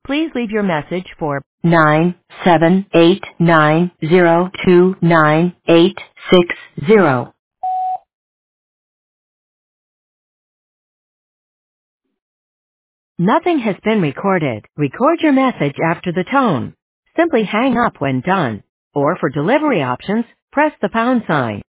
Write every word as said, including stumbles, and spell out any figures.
Please leave your message for nine seven eight nine zero two nine eight six zero. Nothing has been recorded. Record your message after the tone. Simply hang up when done. Or for delivery options, press the pound sign.